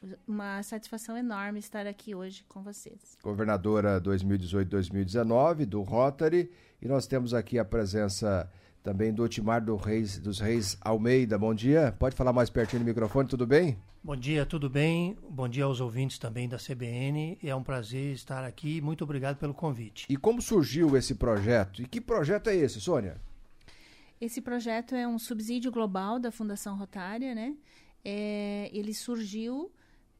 uma satisfação enorme estar aqui hoje com vocês. Governadora 2018-2019 do Rotary, e nós temos aqui a presença também do Otimar dos Reis Almeida. Bom dia, pode falar mais pertinho do microfone, tudo bem? Bom dia, tudo bem? Bom dia aos ouvintes também da CBN. É um prazer estar aqui. Muito obrigado pelo convite. E como surgiu esse projeto? E que projeto é esse, Sônia? Esse projeto é um subsídio global da Fundação Rotária, né? Ele surgiu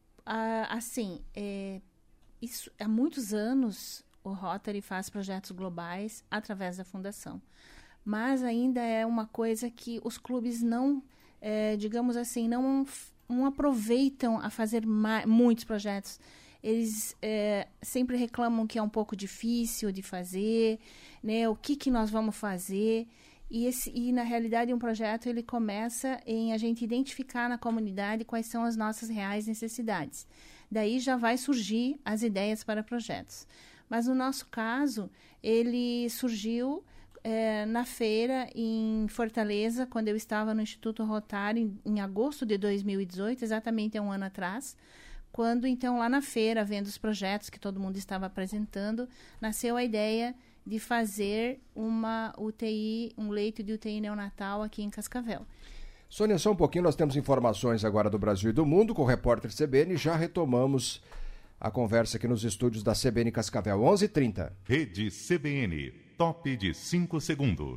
há muitos anos. O Rotary faz projetos globais através da Fundação. Mas ainda é uma coisa que os clubes não, digamos assim, não aproveitam a fazer muitos projetos. Eles sempre reclamam que é um pouco difícil de fazer, né? O que nós vamos fazer. E, na realidade, um projeto ele começa em a gente identificar na comunidade quais são as nossas reais necessidades. Daí já vai surgir as ideias para projetos. Mas, no nosso caso, ele surgiu na feira em Fortaleza, quando eu estava no Instituto Rotário, em agosto de 2018, exatamente há um ano atrás, quando, então, lá na feira, vendo os projetos que todo mundo estava apresentando, nasceu a ideia de fazer uma UTI, um leito de UTI neonatal aqui em Cascavel. Sônia, só um pouquinho, nós temos informações agora do Brasil e do mundo com o repórter CBN, já retomamos a conversa aqui nos estúdios da CBN Cascavel, 11h30. Rede CBN, top de 5 segundos.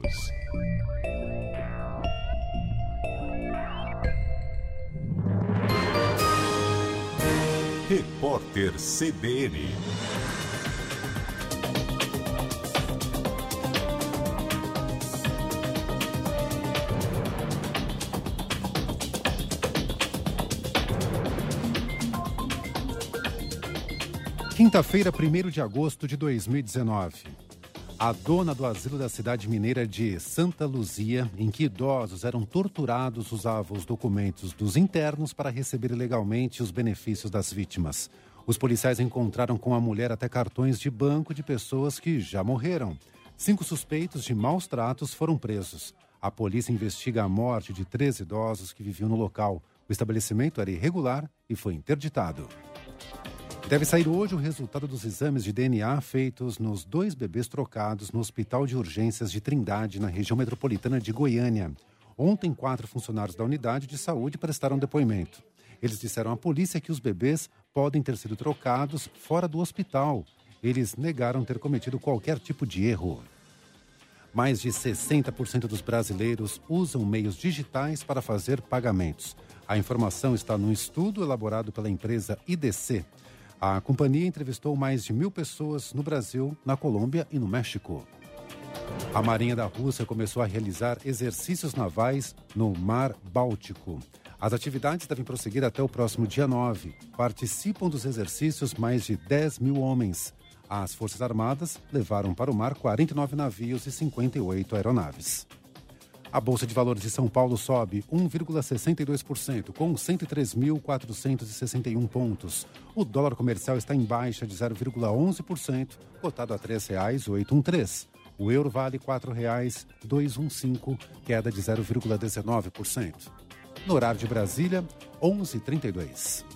Repórter CBN. Quinta-feira, 1º de agosto de 2019. A dona do asilo da cidade mineira de Santa Luzia, em que idosos eram torturados, usava os documentos dos internos para receber ilegalmente os benefícios das vítimas. Os policiais encontraram com a mulher até cartões de banco de pessoas que já morreram. 5 suspeitos de maus tratos foram presos. A polícia investiga a morte de 3 idosos que viviam no local. O estabelecimento era irregular e foi interditado. Deve sair hoje o resultado dos exames de DNA feitos nos 2 bebês trocados no Hospital de Urgências de Trindade, na região metropolitana de Goiânia. Ontem, 4 funcionários da unidade de saúde prestaram depoimento. Eles disseram à polícia que os bebês podem ter sido trocados fora do hospital. Eles negaram ter cometido qualquer tipo de erro. Mais de 60% dos brasileiros usam meios digitais para fazer pagamentos. A informação está num estudo elaborado pela empresa IDC. A companhia entrevistou mais de 1.000 pessoas no Brasil, na Colômbia e no México. A Marinha da Rússia começou a realizar exercícios navais no Mar Báltico. As atividades devem prosseguir até o próximo dia 9. Participam dos exercícios mais de 10.000 homens. As Forças Armadas levaram para o mar 49 navios e 58 aeronaves. A Bolsa de Valores de São Paulo sobe 1,62%, com 103.461 pontos. O dólar comercial está em baixa de 0,11%, cotado a R$ 3,813. O euro vale R$ 4,215, queda de 0,19%. No horário de Brasília, 11h32.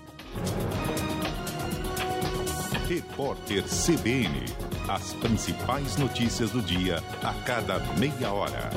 Repórter CBN. As principais notícias do dia a cada meia hora.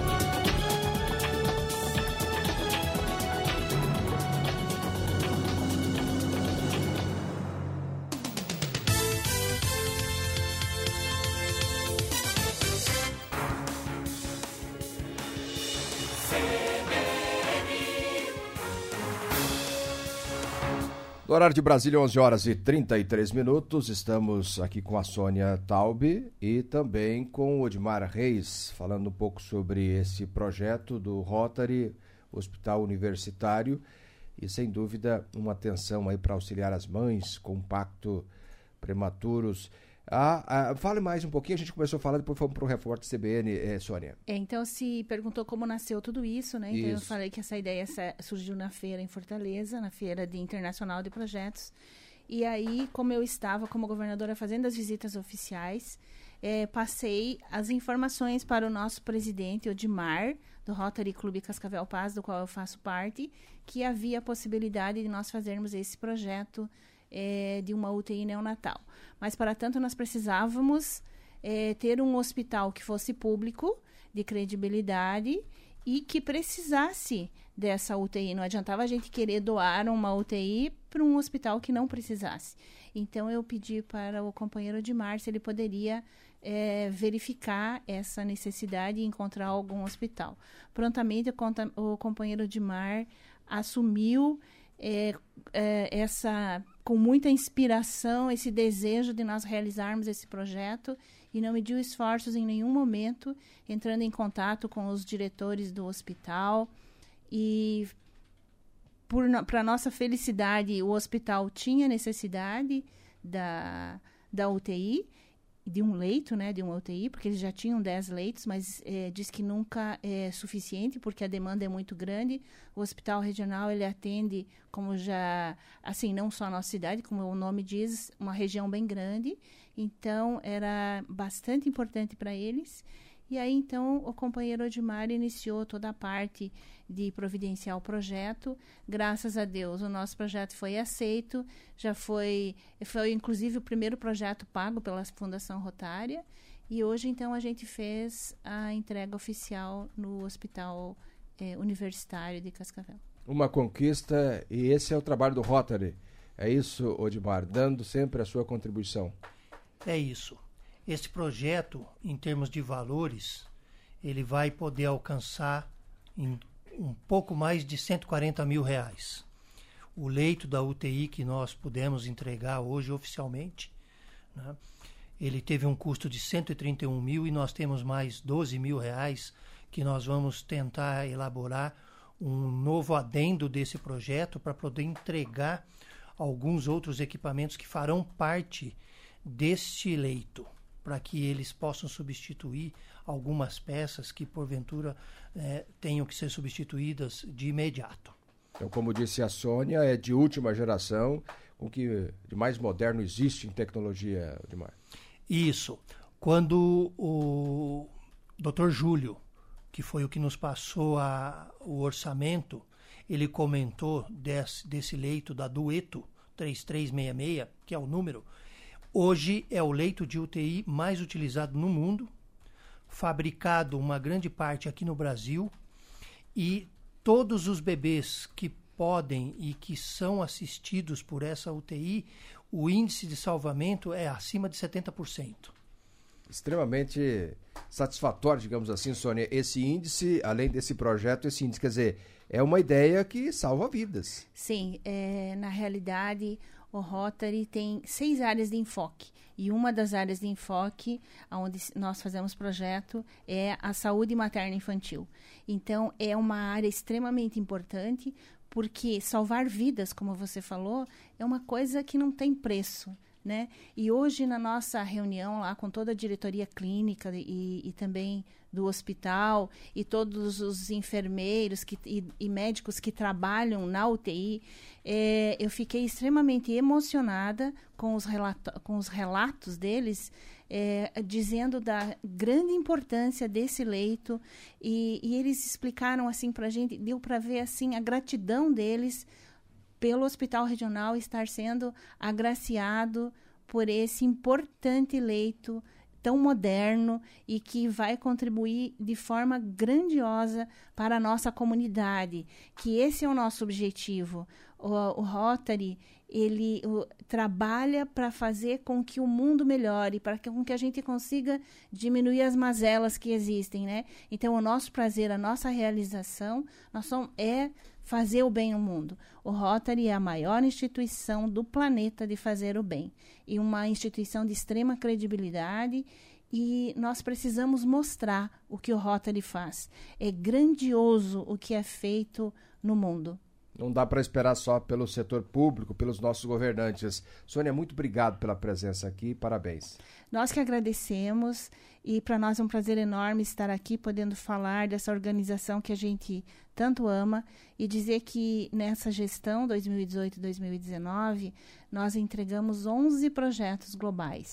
No horário de Brasília, 11h33, estamos aqui com a Sônia Taube e também com o Odimar Reis, falando um pouco sobre esse projeto do Rotary Hospital Universitário e, sem dúvida, uma atenção aí para auxiliar as mães com parto prematuros. Fale mais um pouquinho, a gente começou a falar, depois fomos para o repórter CBN, Sônia. Então, se perguntou como nasceu tudo isso, né? Então, eu falei que essa ideia surgiu na feira em Fortaleza, na Feira Internacional de Projetos. E aí, como eu estava como governadora fazendo as visitas oficiais, passei as informações para o nosso presidente, Odimar, do Rotary Clube Cascavel Paz, do qual eu faço parte, que havia a possibilidade de nós fazermos esse projeto de uma UTI neonatal. Mas, para tanto, nós precisávamos ter um hospital que fosse público, de credibilidade, e que precisasse dessa UTI. Não adiantava a gente querer doar uma UTI para um hospital que não precisasse. Então, eu pedi para o companheiro Odimar se ele poderia verificar essa necessidade e encontrar algum hospital. Prontamente, o companheiro Odimar assumiu com muita inspiração, esse desejo de nós realizarmos esse projeto, e não mediu esforços em nenhum momento, entrando em contato com os diretores do hospital. E, para nossa felicidade, o hospital tinha necessidade da UTI, de um leito, né, de uma UTI, porque eles já tinham 10 leitos, mas diz que nunca é suficiente, porque a demanda é muito grande. O hospital regional, ele atende, como já, assim, não só a nossa cidade, como o nome diz, uma região bem grande. Então, era bastante importante para eles. E aí, então, o companheiro Odimar iniciou toda a parte de providenciar o projeto. Graças a Deus, o nosso projeto foi aceito. Já foi inclusive, o primeiro projeto pago pela Fundação Rotária. E hoje, então, a gente fez a entrega oficial no Hospital Universitário de Cascavel. Uma conquista, e esse é o trabalho do Rotary. É isso, Odimar, dando sempre a sua contribuição. É isso. Esse projeto, em termos de valores, ele vai poder alcançar em um pouco mais de R$140 mil. O leito da UTI que nós pudemos entregar hoje oficialmente, né, ele teve um custo de R$131 mil, e nós temos mais R$12 mil que nós vamos tentar elaborar um novo adendo desse projeto para poder entregar alguns outros equipamentos que farão parte deste leito, para que eles possam substituir algumas peças que, porventura, tenham que ser substituídas de imediato. Então, como disse a Sônia, é de última geração, o que de mais moderno existe em tecnologia, Odimar. Isso. Quando o Dr. Júlio, que foi o que nos passou o orçamento, ele comentou desse leito da Dueto 3366, que é o número. Hoje é o leito de UTI mais utilizado no mundo, fabricado uma grande parte aqui no Brasil, e todos os bebês que podem e que são assistidos por essa UTI, o índice de salvamento é acima de 70%. Extremamente satisfatório, digamos assim, Sônia, esse índice, além desse projeto, esse índice, quer dizer, é uma ideia que salva vidas. Sim, na realidade, o Rotary tem 6 áreas de enfoque, e uma das áreas de enfoque onde nós fazemos projeto é a saúde materna infantil. Então, é uma área extremamente importante, porque salvar vidas, como você falou, é uma coisa que não tem preço, né? E hoje, na nossa reunião lá com toda a diretoria clínica e também do hospital e todos os enfermeiros e médicos que trabalham na UTI, eu fiquei extremamente emocionada com os relatos deles, dizendo da grande importância desse leito, e eles explicaram assim para a gente, deu para ver assim a gratidão deles pelo Hospital Regional estar sendo agraciado por esse importante leito tão moderno e que vai contribuir de forma grandiosa para a nossa comunidade, que esse é o nosso objetivo. O Rotary, ele trabalha para fazer com que o mundo melhore, para com que a gente consiga diminuir as mazelas que existem, né? Então, o nosso prazer, a nossa realização, é fazer o bem ao mundo. O Rotary é a maior instituição do planeta de fazer o bem, e uma instituição de extrema credibilidade, e nós precisamos mostrar o que o Rotary faz. É grandioso o que é feito no mundo. Não dá para esperar só pelo setor público, pelos nossos governantes. Sônia, muito obrigado pela presença aqui, parabéns. Nós que agradecemos, e para nós é um prazer enorme estar aqui podendo falar dessa organização que a gente tanto ama, e dizer que nessa gestão 2018-2019 nós entregamos 11 projetos globais.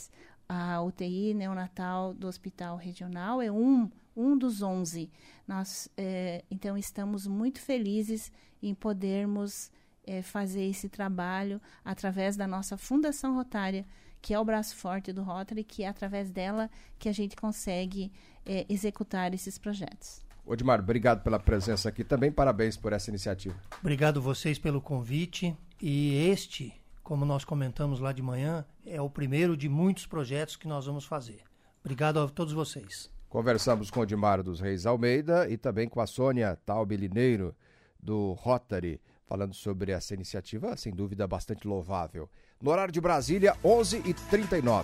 A UTI neonatal do Hospital Regional é um dos 11. Nós, então, estamos muito felizes em podermos fazer esse trabalho através da nossa Fundação Rotária, que é o braço forte do Rotary, que é através dela que a gente consegue executar esses projetos. Odmar, obrigado pela presença aqui também, parabéns por essa iniciativa. Obrigado vocês pelo convite, e este, como nós comentamos lá de manhã, é o primeiro de muitos projetos que nós vamos fazer. Obrigado a todos vocês. Conversamos com o Odmar dos Reis Almeida e também com a Sônia Taube Lineiro, do Rotary, falando sobre essa iniciativa, sem dúvida, bastante louvável. No horário de Brasília, 11h39.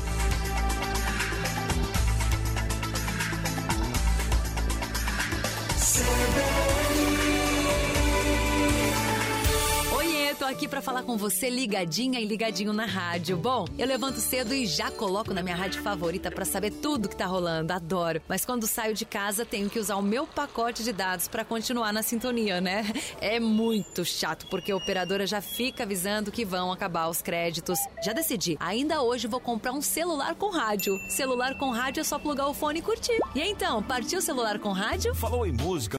Tô aqui pra falar com você ligadinha e ligadinho na rádio. Bom, eu levanto cedo e já coloco na minha rádio favorita pra saber tudo que tá rolando. Adoro. Mas quando saio de casa, tenho que usar o meu pacote de dados pra continuar na sintonia, né? É muito chato, porque a operadora já fica avisando que vão acabar os créditos. Já decidi. Ainda hoje vou comprar um celular com rádio. Celular com rádio é só plugar o fone e curtir. E então, partiu o celular com rádio? Falou em música.